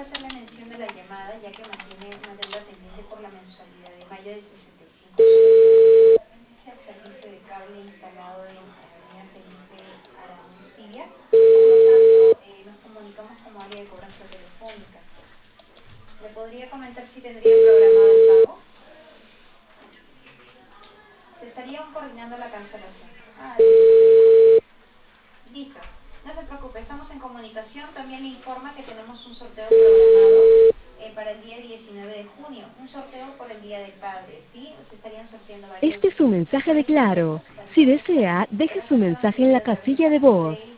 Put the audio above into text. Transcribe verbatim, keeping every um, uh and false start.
hacerle mención de la llamada, ya que mantiene una deuda pendiente por la mensualidad de mayo de sesenta y cinco soles. Es el servicio de cable instalado en Avenida Felipe Arancibia. Por lo tanto, eh, nos comunicamos como área de cobranza telefónica. ¿Le podría comentar si tendría programado el pago? Se estaría coordinando la cancelación. Ah, listo. No se preocupe, estamos en comunicación. También le informa que tenemos un sorteo programado eh, para el día diecinueve de junio. Un sorteo por el Día del Padre, ¿sí? Se estarían sorteando varios Este es su mensaje de varios Claro. boletos, tanto Si de desea, deje su promoción mensaje de en la la casilla tarjeta de voz. Day